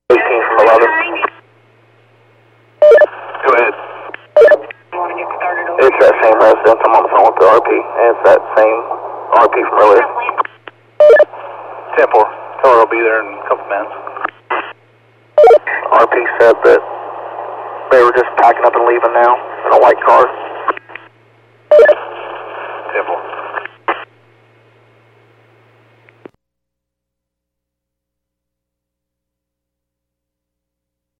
18 from 11. Go ahead. It's that same residence. I'm on the phone with the RP, and it's that same RP from earlier. 10-4. Tell her I'll be there in a couple minutes. RP said that they were just packing up and leaving now in a white car.